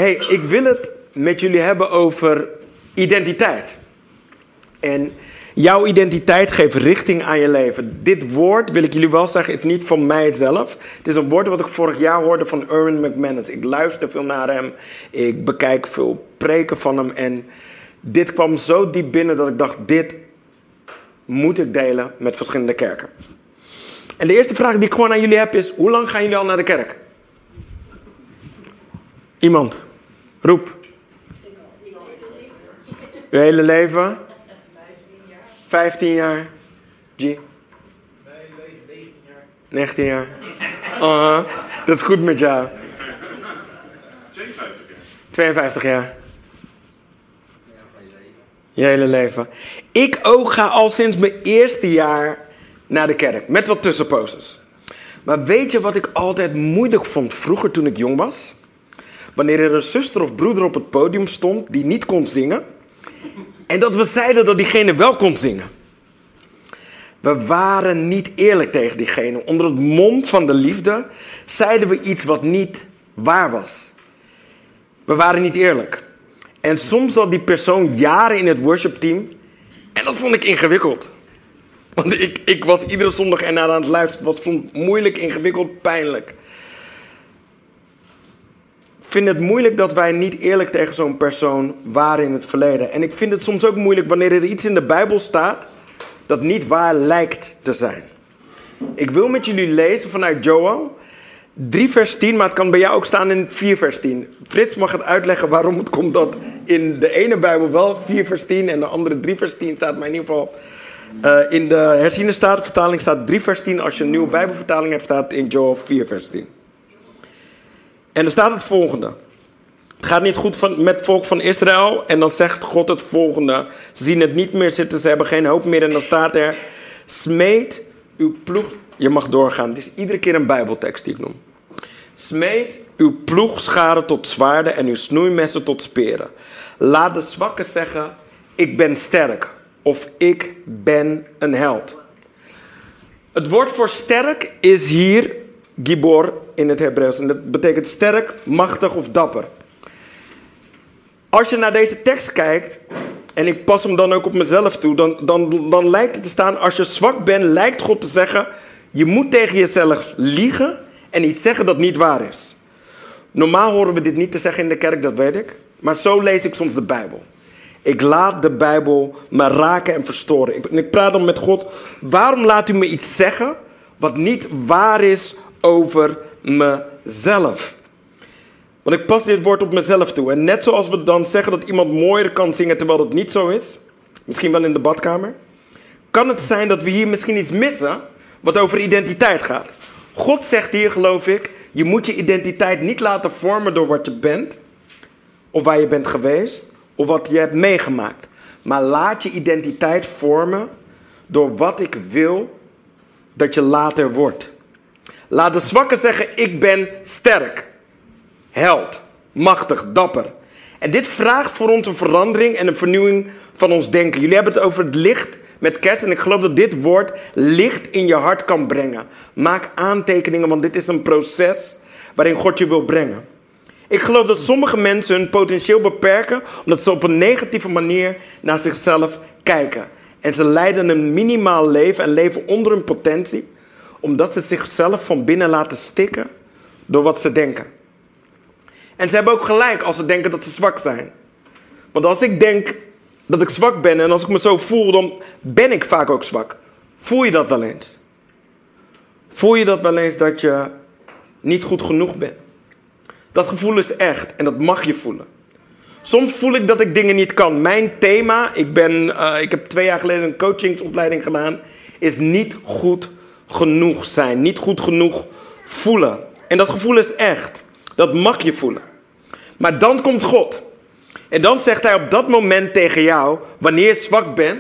Hey, ik wil het met jullie hebben over identiteit. En jouw identiteit geeft richting aan je leven. Dit woord, wil ik jullie wel zeggen, is niet van mijzelf. Het is een woord wat ik vorig jaar hoorde van Erwin McManus. Ik luister veel naar hem. Ik bekijk veel preken van hem. En dit kwam zo diep binnen dat ik dacht, dit moet ik delen met verschillende kerken. En de eerste vraag die ik gewoon aan jullie heb is, hoe lang gaan jullie al naar de kerk? Iemand? Roep. Je hele leven? 15 jaar. G? 19 jaar. Dat is goed met jou. 52 jaar. Je hele leven. Ik ook ga al sinds mijn eerste jaar naar de kerk. Met wat tussenposes. Maar weet je wat ik altijd moeilijk vond vroeger toen ik jong was? Wanneer er een zuster of broeder op het podium stond die niet kon zingen. En dat we zeiden dat diegene wel kon zingen. We waren niet eerlijk tegen diegene. Onder het mom van de liefde zeiden we iets wat niet waar was. We waren niet eerlijk. En soms zat die persoon jaren in het worshipteam. En dat vond ik ingewikkeld. Want ik was iedere zondag ernaar aan het luisteren. Het was moeilijk, ingewikkeld, pijnlijk. Ik vind het moeilijk dat wij niet eerlijk tegen zo'n persoon waren in het verleden. En ik vind het soms ook moeilijk wanneer er iets in de Bijbel staat dat niet waar lijkt te zijn. Ik wil met jullie lezen vanuit Joel 3 vers 10, maar het kan bij jou ook staan in 4 vers 10. Frits mag het uitleggen waarom het komt dat in de ene Bijbel wel 4 vers 10 en de andere 3 vers 10 staat. Maar in ieder geval in de herziene statenvertaling staat 3 vers 10. Als je een nieuwe Bijbelvertaling hebt, staat in Joel 4 vers 10. En er staat het volgende. Het gaat niet goed met het volk van Israël. En dan zegt God het volgende. Ze zien het niet meer zitten. Ze hebben geen hoop meer. En dan staat er. Smeet uw ploeg. Je mag doorgaan. Het is iedere keer een Bijbeltekst die ik noem. Smeet uw ploegscharen tot zwaarden. En uw snoeimessen tot speren. Laat de zwakken zeggen. Ik ben sterk. Of ik ben een held. Het woord voor sterk is hier gibor in het Hebreeuws. En dat betekent sterk, machtig of dapper. Als je naar deze tekst kijkt, en ik pas hem dan ook op mezelf toe, dan lijkt het te staan, als je zwak bent, lijkt God te zeggen, je moet tegen jezelf liegen en iets zeggen dat niet waar is. Normaal horen we dit niet te zeggen in de kerk, dat weet ik. Maar zo lees ik soms de Bijbel. Ik laat de Bijbel me raken en verstoren. Ik praat dan met God, waarom laat u me iets zeggen wat niet waar is over mezelf? Want ik pas dit woord op mezelf toe. En net zoals we dan zeggen dat iemand mooier kan zingen terwijl dat niet zo is. Misschien wel in de badkamer. Kan het zijn dat we hier misschien iets missen wat over identiteit gaat. God zegt hier, geloof ik, je moet je identiteit niet laten vormen door wat je bent. Of waar je bent geweest. Of wat je hebt meegemaakt. Maar laat je identiteit vormen door wat ik wil dat je later wordt. Laat de zwakken zeggen, ik ben sterk. Held, machtig, dapper. En dit vraagt voor ons een verandering en een vernieuwing van ons denken. Jullie hebben het over het licht met kerst. En ik geloof dat dit woord licht in je hart kan brengen. Maak aantekeningen, want dit is een proces waarin God je wil brengen. Ik geloof dat sommige mensen hun potentieel beperken omdat ze op een negatieve manier naar zichzelf kijken. En ze leiden een minimaal leven en leven onder hun potentie, omdat ze zichzelf van binnen laten stikken door wat ze denken. En ze hebben ook gelijk als ze denken dat ze zwak zijn. Want als ik denk dat ik zwak ben en als ik me zo voel, dan ben ik vaak ook zwak. Voel je dat wel eens? Voel je dat wel eens dat je niet goed genoeg bent? Dat gevoel is echt en dat mag je voelen. Soms voel ik dat ik dingen niet kan. Mijn thema, ik heb 2 jaar geleden een coachingsopleiding gedaan, is niet goed genoeg zijn. Niet goed genoeg voelen. En dat gevoel is echt. Dat mag je voelen. Maar dan komt God. En dan zegt hij op dat moment tegen jou, wanneer je zwak bent,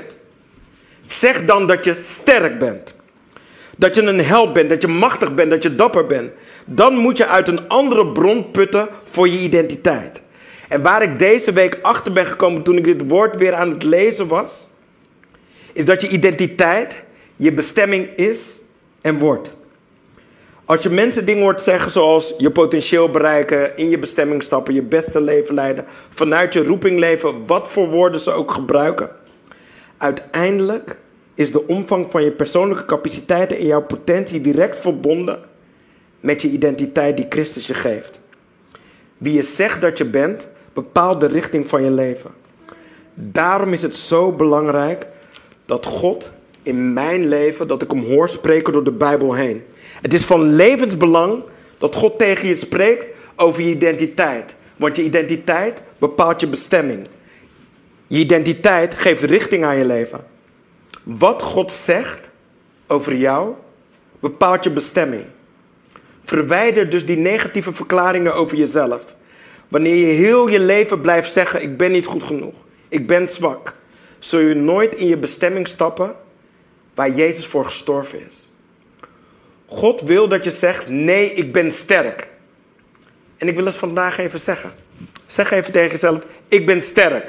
zeg dan dat je sterk bent. Dat je een held bent, dat je machtig bent, dat je dapper bent. Dan moet je uit een andere bron putten voor je identiteit. En waar ik deze week achter ben gekomen toen ik dit woord weer aan het lezen was, is dat je identiteit je bestemming is en wordt. Als je mensen dingen hoort zeggen zoals je potentieel bereiken, in je bestemming stappen, je beste leven leiden, vanuit je roeping leven, wat voor woorden ze ook gebruiken. Uiteindelijk is de omvang van je persoonlijke capaciteiten en jouw potentie direct verbonden met je identiteit die Christus je geeft. Wie je zegt dat je bent, bepaalt de richting van je leven. Daarom is het zo belangrijk dat God in mijn leven, dat ik hem hoor spreken door de Bijbel heen. Het is van levensbelang dat God tegen je spreekt over je identiteit. Want je identiteit bepaalt je bestemming. Je identiteit geeft richting aan je leven. Wat God zegt over jou, bepaalt je bestemming. Verwijder dus die negatieve verklaringen over jezelf. Wanneer je heel je leven blijft zeggen, ik ben niet goed genoeg, ik ben zwak, zul je nooit in je bestemming stappen waar Jezus voor gestorven is. God wil dat je zegt, nee, ik ben sterk. En ik wil het vandaag even zeggen. Zeg even tegen jezelf, ik ben sterk.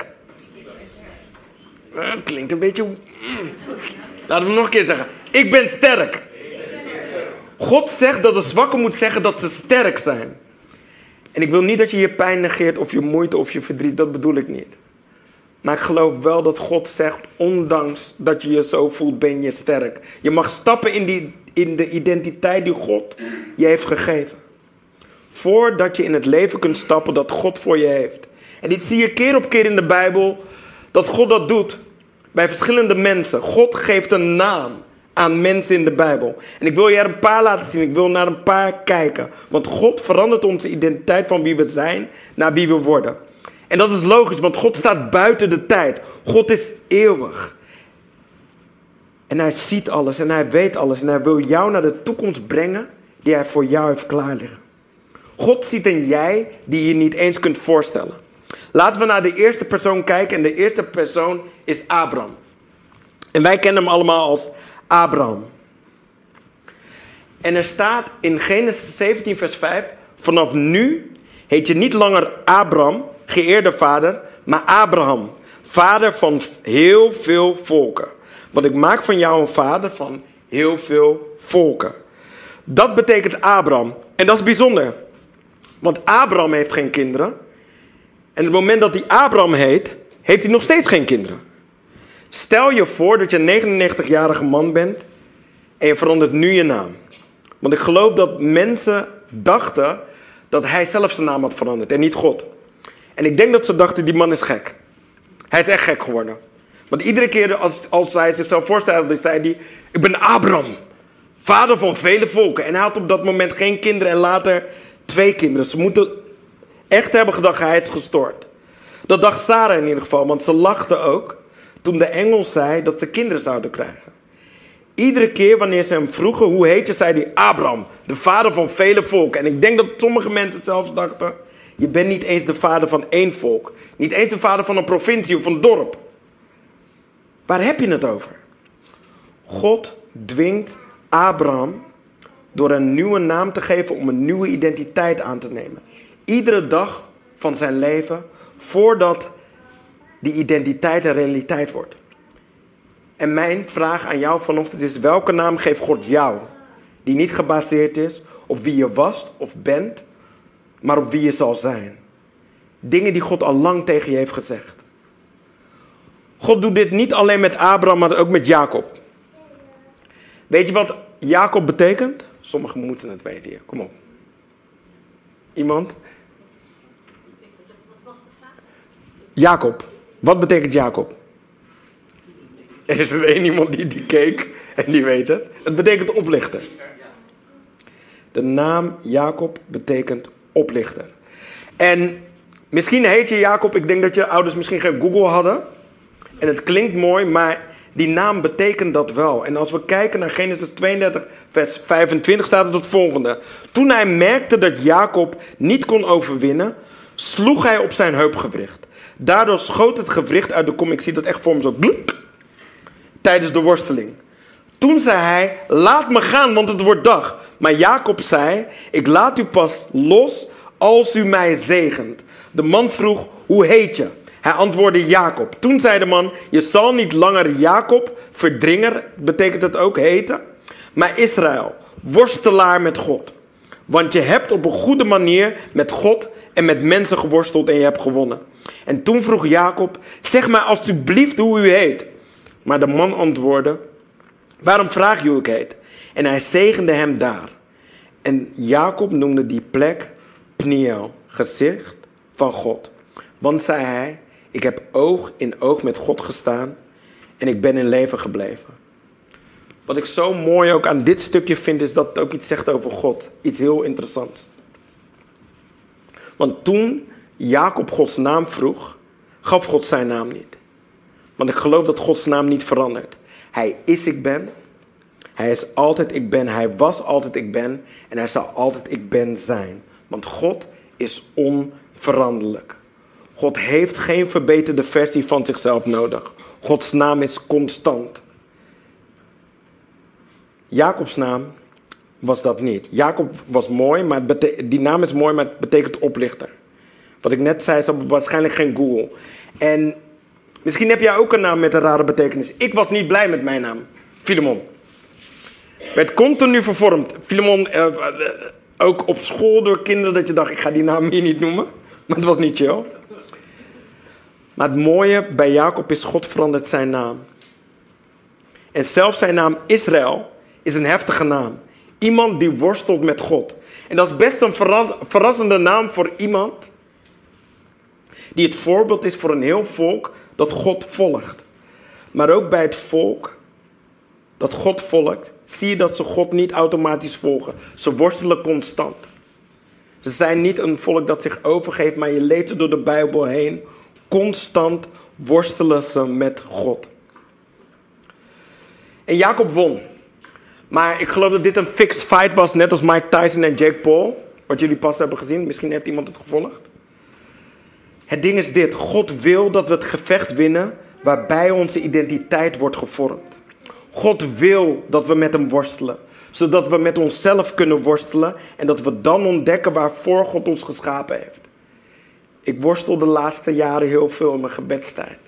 Dat klinkt een beetje... Laten we nog een keer zeggen. Ik ben sterk. God zegt dat de zwakken moet zeggen dat ze sterk zijn. En ik wil niet dat je je pijn negeert of je moeite of je verdriet. Dat bedoel ik niet. Maar ik geloof wel dat God zegt, ondanks dat je je zo voelt, ben je sterk. Je mag stappen in de identiteit die God je heeft gegeven. Voordat je in het leven kunt stappen dat God voor je heeft. En dit zie je keer op keer in de Bijbel, dat God dat doet bij verschillende mensen. God geeft een naam aan mensen in de Bijbel. En ik wil je er een paar laten zien. Ik wil naar een paar kijken. Want God verandert onze identiteit van wie we zijn naar wie we worden. En dat is logisch, want God staat buiten de tijd. God is eeuwig. En hij ziet alles en hij weet alles. En hij wil jou naar de toekomst brengen die hij voor jou heeft klaarliggen. God ziet een jij die je niet eens kunt voorstellen. Laten we naar de eerste persoon kijken. En de eerste persoon is Abraham. En wij kennen hem allemaal als Abraham. En er staat in Genesis 17 vers 5. Vanaf nu heet je niet langer Abraham, geëerde vader, maar Abraham, vader van heel veel volken. Want ik maak van jou een vader van heel veel volken. Dat betekent Abraham. En dat is bijzonder. Want Abraham heeft geen kinderen. En op het moment dat hij Abraham heet, heeft hij nog steeds geen kinderen. Stel je voor dat je een 99-jarige man bent en je verandert nu je naam. Want ik geloof dat mensen dachten dat hij zelf zijn naam had veranderd en niet God. En ik denk dat ze dachten, die man is gek. Hij is echt gek geworden. Want iedere keer als hij zichzelf voorstelde, zei hij, ik ben Abraham, vader van vele volken. En hij had op dat moment geen kinderen en later 2 kinderen. Ze moeten echt hebben gedacht, hij is gestoord. Dat dacht Sarah in ieder geval, want ze lachte ook toen de engel zei dat ze kinderen zouden krijgen. Iedere keer wanneer ze hem vroegen, hoe heet je, zei hij Abraham, de vader van vele volken. En ik denk dat sommige mensen zelfs dachten, je bent niet eens de vader van 1 volk. Niet eens de vader van een provincie of een dorp. Waar heb je het over? God dwingt Abraham door een nieuwe naam te geven om een nieuwe identiteit aan te nemen. Iedere dag van zijn leven voordat die identiteit een realiteit wordt. En mijn vraag aan jou vanochtend is, welke naam geeft God jou? Die niet gebaseerd is op wie je was of bent, maar op wie je zal zijn. Dingen die God al lang tegen je heeft gezegd. God doet dit niet alleen met Abraham, maar ook met Jacob. Weet je wat Jacob betekent? Sommigen moeten het weten hier. Kom op. Iemand? Wat was de vraag? Jacob. Wat betekent Jacob? Er is er één iemand die keek en die weet het. Het betekent oplichter. De naam Jacob betekent oplichter. En misschien heet je Jacob, ik denk dat je ouders misschien geen Google hadden. En het klinkt mooi, maar die naam betekent dat wel. En als we kijken naar Genesis 32, vers 25, staat het het volgende. Toen hij merkte dat Jacob niet kon overwinnen, sloeg hij op zijn heupgewricht. Daardoor schoot het gewricht uit de kom. Ik zie dat echt voor me zo bluk. Tijdens de worsteling. Toen zei hij, laat me gaan, want het wordt dag. Maar Jacob zei, ik laat u pas los als u mij zegent. De man vroeg, hoe heet je? Hij antwoordde Jacob. Toen zei de man, je zal niet langer Jacob, verdringer, betekent het ook heten, maar Israël. worstelaar met God. Want je hebt op een goede manier met God en met mensen geworsteld en je hebt gewonnen. En toen vroeg Jacob, zeg mij alstublieft hoe u heet. Maar de man antwoordde, waarom vraag je hoe ik heet? En hij zegende hem daar. En Jacob noemde die plek Pniel, gezicht van God. Want, zei hij, ik heb oog in oog met God gestaan en ik ben in leven gebleven. Wat ik zo mooi ook aan dit stukje vind, is dat het ook iets zegt over God. Iets heel interessants. Want toen Jacob Gods naam vroeg, gaf God zijn naam niet. Want ik geloof dat Gods naam niet verandert. Hij is ik ben. Hij is altijd ik ben. Hij was altijd ik ben. En hij zal altijd ik ben zijn. Want God is onveranderlijk. God heeft geen verbeterde versie van zichzelf nodig. Gods naam is constant. Jacobs naam was dat niet. Jacob was mooi, maar die naam is mooi, maar het betekent oplichter. Wat ik net zei, is waarschijnlijk geen Google. En misschien heb jij ook een naam met een rare betekenis. Ik was niet blij met mijn naam. Filemon. Werd continu vervormd. Filemon, ook op school door kinderen dat je dacht, ik ga die naam hier niet noemen. Maar het was niet chill. Maar het mooie bij Jacob is, God verandert zijn naam. En zelfs zijn naam Israël is een heftige naam. Iemand die worstelt met God. En dat is best een verrassende naam voor iemand die het voorbeeld is voor een heel volk dat God volgt. Maar ook bij het volk dat God volgt, zie je dat ze God niet automatisch volgen. Ze worstelen constant. Ze zijn niet een volk dat zich overgeeft, maar je leest er door de Bijbel heen. Constant worstelen ze met God. En Jacob won. Maar ik geloof dat dit een fixed fight was, net als Mike Tyson en Jake Paul. Wat jullie pas hebben gezien. Misschien heeft iemand het gevolgd. Het ding is dit. God wil dat we het gevecht winnen waarbij onze identiteit wordt gevormd. God wil dat we met hem worstelen. Zodat we met onszelf kunnen worstelen. En dat we dan ontdekken waarvoor God ons geschapen heeft. Ik worstel de laatste jaren heel veel in mijn gebedstijd.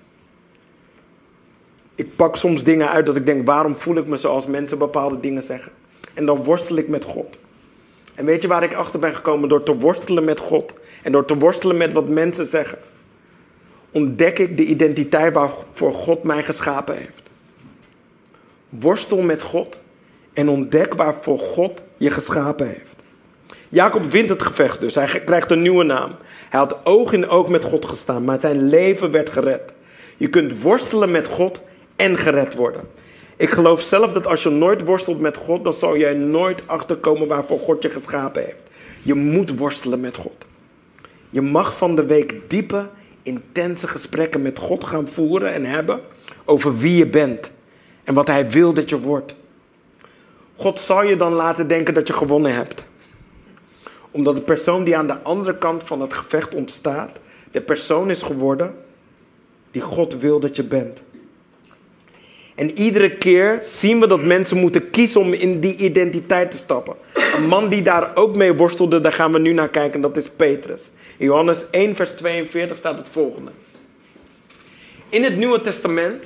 Ik pak soms dingen uit dat ik denk, waarom voel ik me zoals mensen bepaalde dingen zeggen? En dan worstel ik met God. En weet je waar ik achter ben gekomen? Door te worstelen met God. En door te worstelen met wat mensen zeggen. Ontdek ik de identiteit waarvoor God mij geschapen heeft. Worstel met God. En ontdek waarvoor God je geschapen heeft. Jacob wint het gevecht dus. Hij krijgt een nieuwe naam. Hij had oog in oog met God gestaan. Maar zijn leven werd gered. Je kunt worstelen met God en gered worden. Ik geloof zelf dat als je nooit worstelt met God, dan zal jij nooit achterkomen waarvoor God je geschapen heeft. Je moet worstelen met God. Je mag van de week diepe, intense gesprekken met God gaan voeren en hebben over wie je bent en wat hij wil dat je wordt. God zal je dan laten denken dat je gewonnen hebt. Omdat de persoon die aan de andere kant van het gevecht ontstaat, de persoon is geworden die God wil dat je bent. En iedere keer zien we dat mensen moeten kiezen om in die identiteit te stappen. Een man die daar ook mee worstelde, daar gaan we nu naar kijken, dat is Petrus. In Johannes 1 vers 42 staat het volgende. In het Nieuwe Testament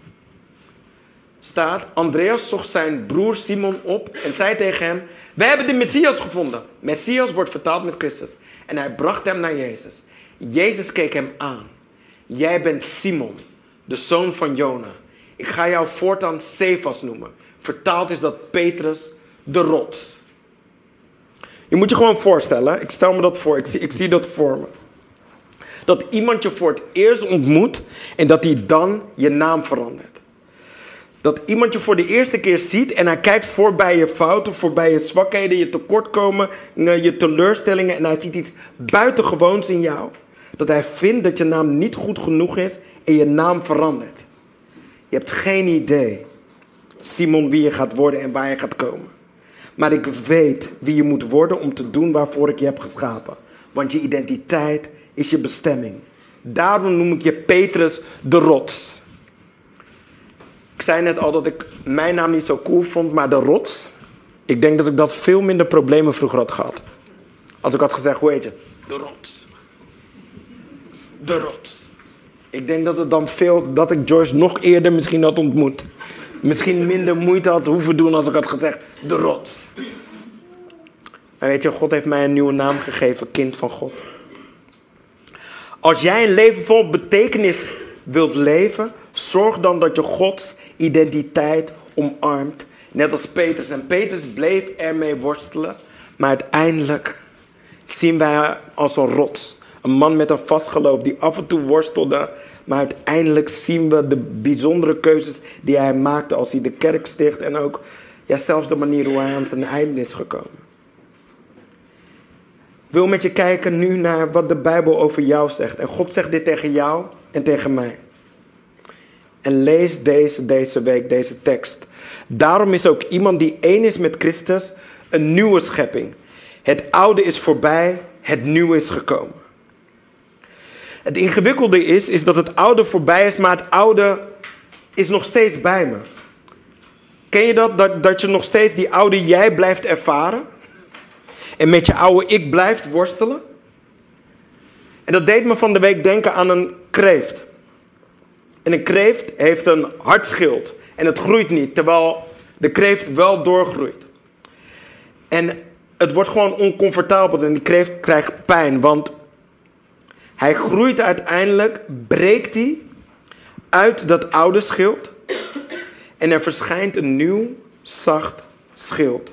staat, Andreas zocht zijn broer Simon op en zei tegen hem, wij hebben de Messias gevonden. Messias wordt vertaald met Christus. En hij bracht hem naar Jezus. Jezus keek hem aan. Jij bent Simon, de zoon van Jona. Ik ga jou voortaan Cephas noemen. Vertaald is dat Petrus, de rots. Je moet je gewoon voorstellen, ik stel me dat voor, ik zie dat voor me. Dat iemand je voor het eerst ontmoet en dat hij dan je naam verandert. Dat iemand je voor de eerste keer ziet en hij kijkt voorbij je fouten, voorbij je zwakheden, je tekortkomen, je teleurstellingen en hij ziet iets buitengewoons in jou. Dat hij vindt dat je naam niet goed genoeg is en je naam verandert. Je hebt geen idee, Simon, wie je gaat worden en waar je gaat komen. Maar ik weet wie je moet worden om te doen waarvoor ik je heb geschapen. Want je identiteit is je bestemming. Daarom noem ik je Petrus de rots. Ik zei net al dat ik mijn naam niet zo cool vond, maar de rots. Ik denk dat ik dat veel minder problemen vroeger had gehad. Als ik had gezegd, hoe heet je? De rots. De rots. Ik denk dat het dan dat ik Joyce nog eerder misschien had ontmoet. Misschien minder moeite had hoeven doen als ik had gezegd, de rots. Maar weet je, God heeft mij een nieuwe naam gegeven, kind van God. Als jij een leven vol betekenis wilt leven, zorg dan dat je Gods identiteit omarmt. Net als Petrus. En Petrus bleef ermee worstelen. Maar uiteindelijk zien wij als een rots. Een man met een vast geloof die af en toe worstelde. Maar uiteindelijk zien we de bijzondere keuzes die hij maakte als hij de kerk sticht. En ook zelfs de manier hoe hij aan zijn einde is gekomen. Ik wil met je kijken nu naar wat de Bijbel over jou zegt. En God zegt dit tegen jou en tegen mij. En lees deze week deze tekst. Daarom is ook iemand die één is met Christus een nieuwe schepping. Het oude is voorbij, het nieuwe is gekomen. Het ingewikkelde is dat het oude voorbij is, maar het oude is nog steeds bij me. Ken je dat je nog steeds die oude jij blijft ervaren? En met je oude ik blijft worstelen? En dat deed me van de week denken aan een kreeft. En een kreeft heeft een hartschild. En het groeit niet, terwijl de kreeft wel doorgroeit. En het wordt gewoon oncomfortabel en die kreeft krijgt pijn. Want hij groeit uiteindelijk, breekt hij uit dat oude schild. En er verschijnt een nieuw, zacht schild.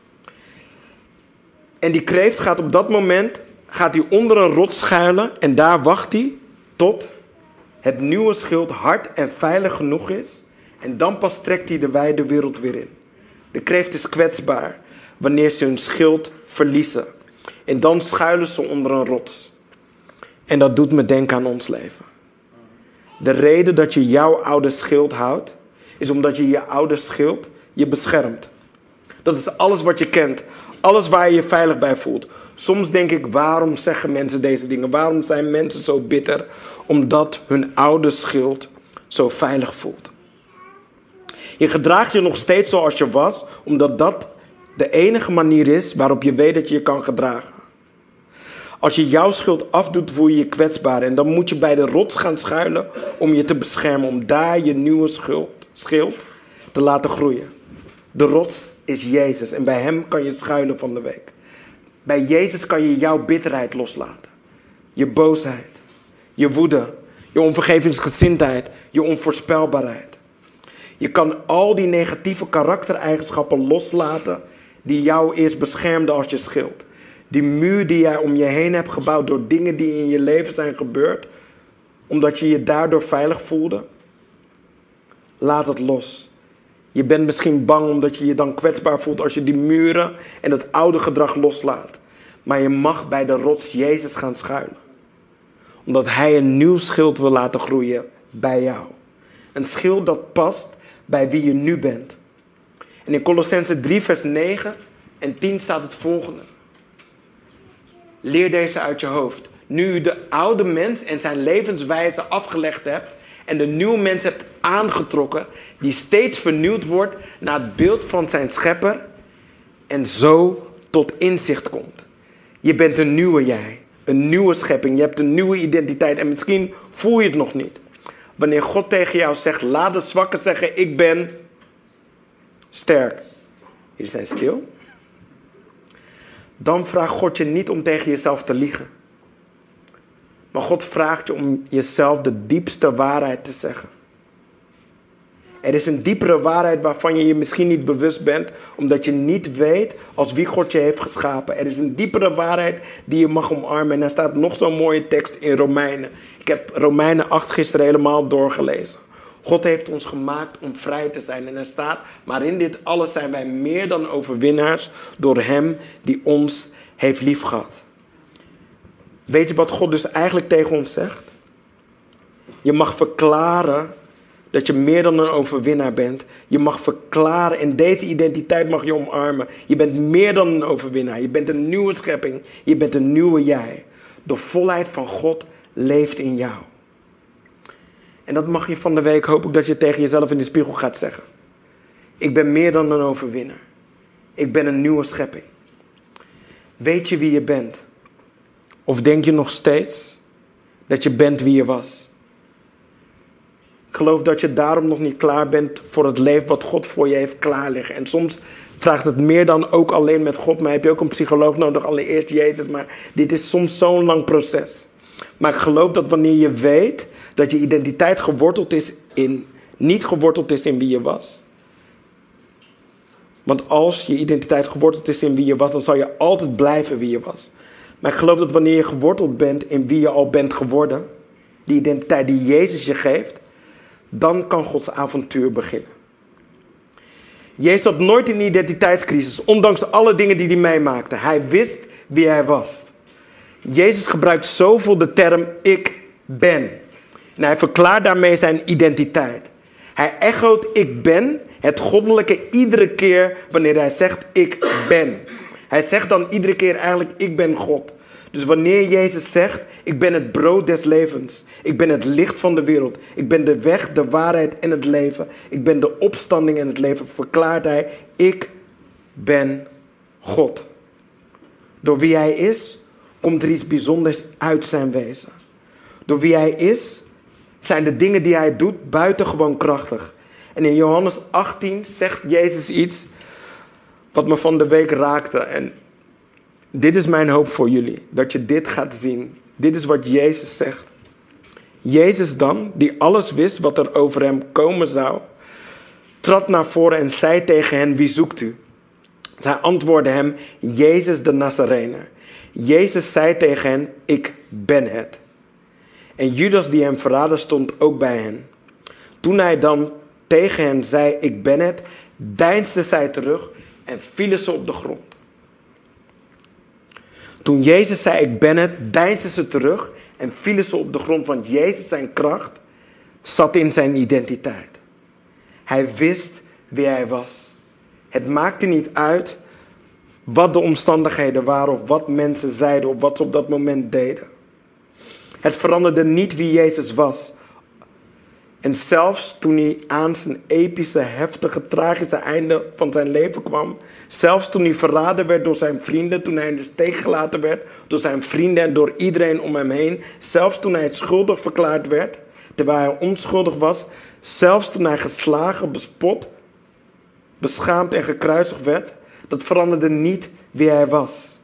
En die kreeft gaat op dat moment onder een rots schuilen. En daar wacht hij tot het nieuwe schild hard en veilig genoeg is. En dan pas trekt hij de wijde wereld weer in. De kreeft is kwetsbaar wanneer ze hun schild verliezen. En dan schuilen ze onder een rots. En dat doet me denken aan ons leven. De reden dat je jouw oude schild houdt, is omdat je oude schild je beschermt. Dat is alles wat je kent. Alles waar je je veilig bij voelt. Soms denk ik, waarom zeggen mensen deze dingen? Waarom zijn mensen zo bitter? Omdat hun oude schild zo veilig voelt. Je gedraagt je nog steeds zoals je was, omdat dat de enige manier is waarop je weet dat je je kan gedragen. Als je jouw schild afdoet, voel je je kwetsbaar. En dan moet je bij de rots gaan schuilen om je te beschermen. Om daar je nieuwe schild te laten groeien. De rots is Jezus en bij hem kan je schuilen van de week. Bij Jezus kan je jouw bitterheid loslaten. Je boosheid, je woede, je onvergevingsgezindheid, je onvoorspelbaarheid. Je kan al die negatieve karaktereigenschappen loslaten die jou eerst beschermden als je schild. Die muur die jij om je heen hebt gebouwd door dingen die in je leven zijn gebeurd, omdat je je daardoor veilig voelde. Laat het los. Je bent misschien bang omdat je je dan kwetsbaar voelt als je die muren en dat oude gedrag loslaat. Maar je mag bij de rots Jezus gaan schuilen. Omdat hij een nieuw schild wil laten groeien bij jou. Een schild dat past bij wie je nu bent. En in Kolossenzen 3 vers 9 en 10 staat het volgende. Leer deze uit je hoofd. Nu u de oude mens en zijn levenswijze afgelegd hebt en de nieuwe mens hebt aangetrokken, die steeds vernieuwd wordt naar het beeld van zijn schepper en zo tot inzicht komt. Je bent een nieuwe jij, een nieuwe schepping, je hebt een nieuwe identiteit en misschien voel je het nog niet. Wanneer God tegen jou zegt, laat de zwakken zeggen, ik ben sterk. Jullie zijn stil. Dan vraagt God je niet om tegen jezelf te liegen. Maar God vraagt je om jezelf de diepste waarheid te zeggen. Er is een diepere waarheid waarvan je je misschien niet bewust bent, omdat je niet weet als wie God je heeft geschapen. Er is een diepere waarheid die je mag omarmen. En er staat nog zo'n mooie tekst in Romeinen. Ik heb Romeinen 8 gisteren helemaal doorgelezen. God heeft ons gemaakt om vrij te zijn. En er staat, maar in dit alles zijn wij meer dan overwinnaars door hem die ons heeft liefgehad. Weet je wat God dus eigenlijk tegen ons zegt? Je mag verklaren dat je meer dan een overwinnaar bent. Je mag verklaren en deze identiteit mag je omarmen. Je bent meer dan een overwinnaar. Je bent een nieuwe schepping. Je bent een nieuwe jij. De volheid van God leeft in jou. En dat mag je van de week, hoop ik dat je tegen jezelf in de spiegel gaat zeggen. Ik ben meer dan een overwinnaar. Ik ben een nieuwe schepping. Weet je wie je bent? Of denk je nog steeds dat je bent wie je was? Ik geloof dat je daarom nog niet klaar bent voor het leven wat God voor je heeft klaar liggen. En soms vraagt het meer dan ook alleen met God. Maar heb je ook een psycholoog nodig, allereerst Jezus. Maar dit is soms zo'n lang proces. Maar ik geloof dat wanneer je weet dat je identiteit niet geworteld is in wie je was. Want als je identiteit geworteld is in wie je was, dan zal je altijd blijven wie je was. Maar ik geloof dat wanneer je geworteld bent in wie je al bent geworden, die identiteit die Jezus je geeft, dan kan Gods avontuur beginnen. Jezus had nooit een identiteitscrisis, ondanks alle dingen die hij meemaakte. Hij wist wie hij was. Jezus gebruikt zoveel de term ik ben. En hij verklaart daarmee zijn identiteit. Hij echoot ik ben, het goddelijke, iedere keer wanneer hij zegt ik ben. Hij zegt dan iedere keer eigenlijk ik ben God. Dus wanneer Jezus zegt ik ben het brood des levens. Ik ben het licht van de wereld. Ik ben de weg, de waarheid en het leven. Ik ben de opstanding en het leven. Verklaart hij ik ben God. Door wie hij is, komt er iets bijzonders uit zijn wezen. Door wie hij is, zijn de dingen die hij doet buitengewoon krachtig. En in Johannes 18 zegt Jezus iets wat me van de week raakte. En dit is mijn hoop voor jullie, dat je dit gaat zien. Dit is wat Jezus zegt. Jezus dan, die alles wist wat er over hem komen zou, trad naar voren en zei tegen hen, wie zoekt u? Zij antwoordden hem, Jezus de Nazarener. Jezus zei tegen hen, ik ben het. En Judas die hem verraadde stond ook bij hen. Toen hij dan tegen hen zei, ik ben het, deinsden zij terug en vielen ze op de grond. Toen Jezus zei, ik ben het, deinsden ze terug en vielen ze op de grond. Want Jezus, zijn kracht, zat in zijn identiteit. Hij wist wie hij was. Het maakte niet uit wat de omstandigheden waren of wat mensen zeiden of wat ze op dat moment deden. Het veranderde niet wie Jezus was. En zelfs toen hij aan zijn epische, heftige, tragische einde van zijn leven kwam, zelfs toen hij verraden werd door zijn vrienden, toen hij in de steek gelaten werd door zijn vrienden en door iedereen om hem heen, zelfs toen hij schuldig verklaard werd, terwijl hij onschuldig was, zelfs toen hij geslagen, bespot, beschaamd en gekruisigd werd, dat veranderde niet wie hij was.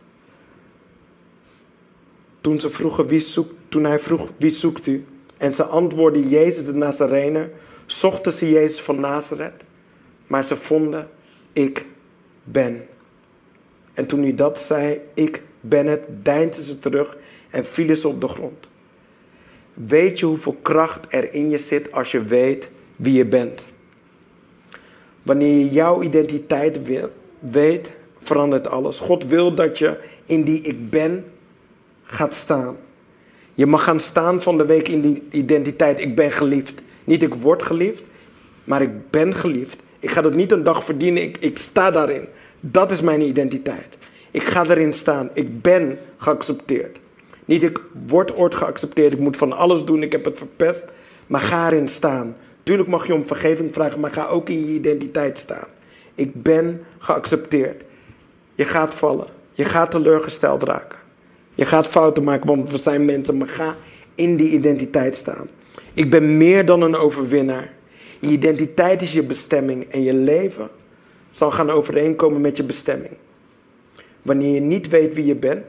Toen hij vroeg, wie zoekt u? En ze antwoordden, Jezus de Nazarener, zochten ze Jezus van Nazareth, maar ze vonden, ik ben. En toen hij dat zei, ik ben het, deinsden ze terug en vielen ze op de grond. Weet je hoeveel kracht er in je zit als je weet wie je bent? Wanneer je jouw identiteit weet, verandert alles. God wil dat je in die ik ben gaat staan. Je mag gaan staan van de week in die identiteit. Ik ben geliefd. Niet ik word geliefd, maar ik ben geliefd. Ik ga dat niet een dag verdienen. Ik sta daarin. Dat is mijn identiteit. Ik ga daarin staan. Ik ben geaccepteerd. Niet ik word ooit geaccepteerd. Ik moet van alles doen. Ik heb het verpest. Maar ga erin staan. Tuurlijk mag je om vergeving vragen, maar ga ook in je identiteit staan. Ik ben geaccepteerd. Je gaat vallen. Je gaat teleurgesteld raken. Je gaat fouten maken, want we zijn mensen, maar ga in die identiteit staan. Ik ben meer dan een overwinnaar. Je identiteit is je bestemming en je leven zal gaan overeenkomen met je bestemming. Wanneer je niet weet wie je bent,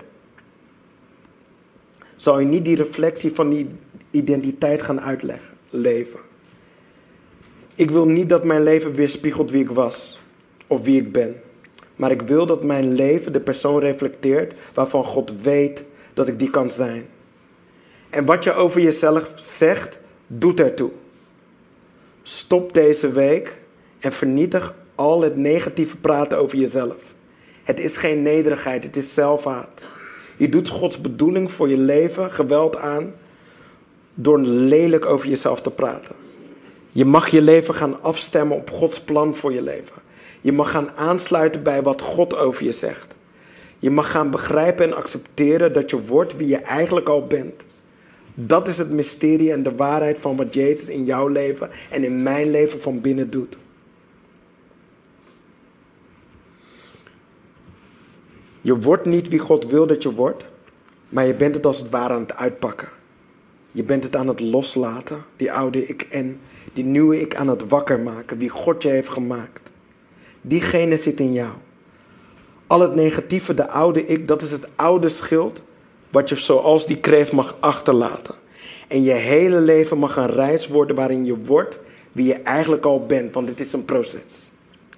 zal je niet die reflectie van die identiteit gaan leven. Ik wil niet dat mijn leven weerspiegelt wie ik was of wie ik ben. Maar ik wil dat mijn leven de persoon reflecteert waarvan God weet dat ik die kan zijn. En wat je over jezelf zegt, doet ertoe. Stop deze week en vernietig al het negatieve praten over jezelf. Het is geen nederigheid, het is zelfhaat. Je doet Gods bedoeling voor je leven geweld aan door lelijk over jezelf te praten. Je mag je leven gaan afstemmen op Gods plan voor je leven. Je mag gaan aansluiten bij wat God over je zegt. Je mag gaan begrijpen en accepteren dat je wordt wie je eigenlijk al bent. Dat is het mysterie en de waarheid van wat Jezus in jouw leven en in mijn leven van binnen doet. Je wordt niet wie God wil dat je wordt, maar je bent het als het ware aan het uitpakken. Je bent het aan het loslaten, die oude ik, en die nieuwe ik aan het wakker maken, wie God je heeft gemaakt. Diegene zit in jou. Al het negatieve, de oude ik, dat is het oude schild wat je zoals die kreeft mag achterlaten. En je hele leven mag een reis worden waarin je wordt wie je eigenlijk al bent, want dit is een proces.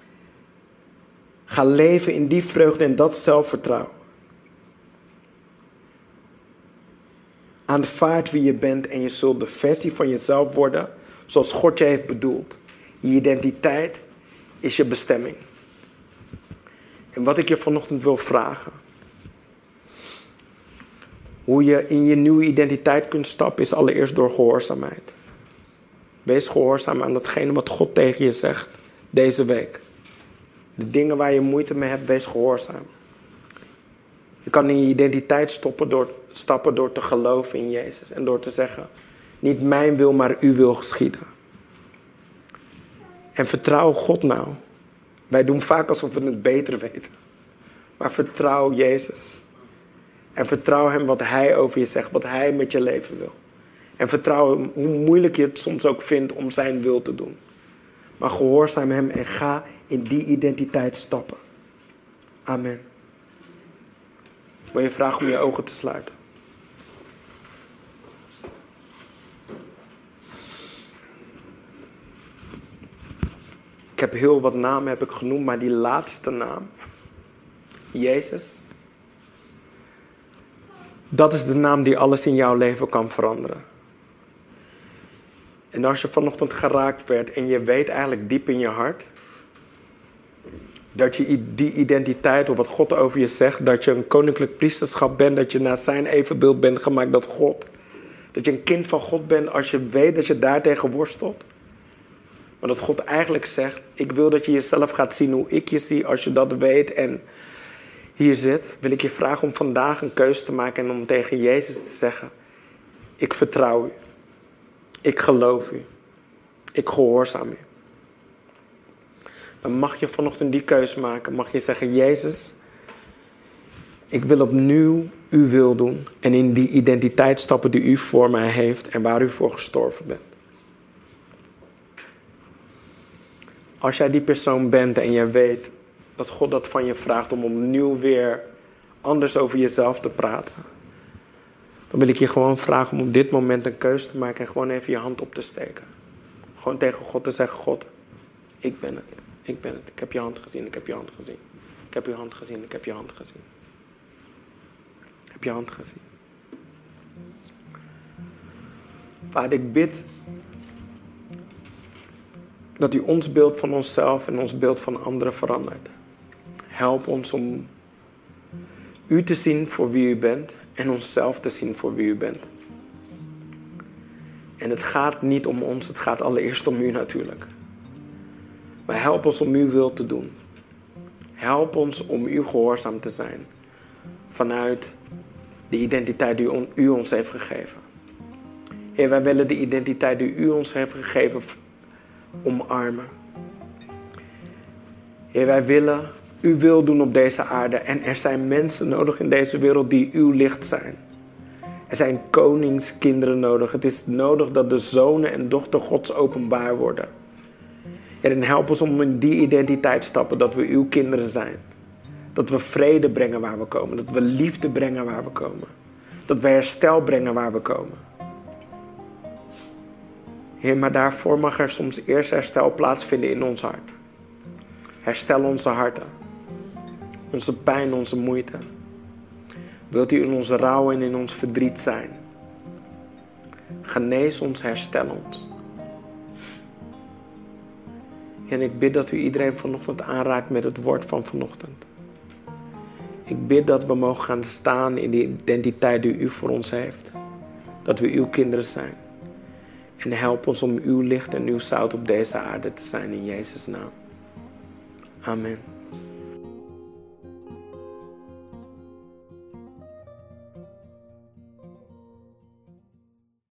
Ga leven in die vreugde en dat zelfvertrouwen. Aanvaard wie je bent en je zult de versie van jezelf worden zoals God je heeft bedoeld. Je identiteit is je bestemming. En wat ik je vanochtend wil vragen. Hoe je in je nieuwe identiteit kunt stappen is allereerst door gehoorzaamheid. Wees gehoorzaam aan datgene wat God tegen je zegt deze week. De dingen waar je moeite mee hebt, wees gehoorzaam. Je kan in je identiteit stappen door te geloven in Jezus. En door te zeggen, niet mijn wil, maar uw wil geschieden. En vertrouw God nou. Wij doen vaak alsof we het beter weten. Maar vertrouw Jezus. En vertrouw hem wat hij over je zegt, wat hij met je leven wil. En vertrouw hem, hoe moeilijk je het soms ook vindt om zijn wil te doen. Maar gehoorzaam hem en ga in die identiteit stappen. Amen. Ik wil je vragen om je ogen te sluiten. Ik heb heel wat namen genoemd, maar die laatste naam, Jezus, dat is de naam die alles in jouw leven kan veranderen. En als je vanochtend geraakt werd en je weet eigenlijk diep in je hart dat je die identiteit of wat God over je zegt, dat je een koninklijk priesterschap bent, dat je naar zijn evenbeeld bent gemaakt, dat je een kind van God bent, als je weet dat je daartegen worstelt. Maar dat God eigenlijk zegt, ik wil dat je jezelf gaat zien hoe ik je zie. Als je dat weet en hier zit, wil ik je vragen om vandaag een keuze te maken en om tegen Jezus te zeggen, ik vertrouw u. Ik geloof u. Ik gehoorzaam u. Dan mag je vanochtend die keuze maken. Mag je zeggen, Jezus, ik wil opnieuw uw wil doen. En in die identiteit stappen die u voor mij heeft en waar u voor gestorven bent. Als jij die persoon bent en je weet dat God dat van je vraagt om opnieuw weer anders over jezelf te praten. Dan wil ik je gewoon vragen om op dit moment een keuze te maken en gewoon even je hand op te steken. Gewoon tegen God te zeggen, God, ik ben het. Ik ben het. Ik heb je hand gezien, ik heb je hand gezien. Ik heb je hand gezien, ik heb je hand gezien. Ik heb je hand gezien. Vader, ik bid dat u ons beeld van onszelf en ons beeld van anderen verandert. Help ons om u te zien voor wie u bent en onszelf te zien voor wie u bent. En het gaat niet om ons, het gaat allereerst om u natuurlijk. Maar help ons om uw wil te doen. Help ons om u gehoorzaam te zijn vanuit de identiteit die u ons heeft gegeven. Heer, wij willen de identiteit die u ons heeft gegeven omarmen. Heer, wij willen uw wil doen op deze aarde. En er zijn mensen nodig in deze wereld die uw licht zijn. Er zijn koningskinderen nodig. Het is nodig dat de zonen en dochter Gods openbaar worden. Heer, en help ons om in die identiteit te stappen dat we uw kinderen zijn. Dat we vrede brengen waar we komen. Dat we liefde brengen waar we komen. Dat we herstel brengen waar we komen. Heer, maar daarvoor mag er soms eerst herstel plaatsvinden in ons hart. Herstel onze harten. Onze pijn, onze moeite. Wilt u in onze rouw en in ons verdriet zijn? Genees ons, herstel ons. En ik bid dat u iedereen vanochtend aanraakt met het woord van vanochtend. Ik bid dat we mogen gaan staan in de identiteit die u voor ons heeft. Dat we uw kinderen zijn. En help ons om uw licht en uw zout op deze aarde te zijn in Jezus' naam. Amen.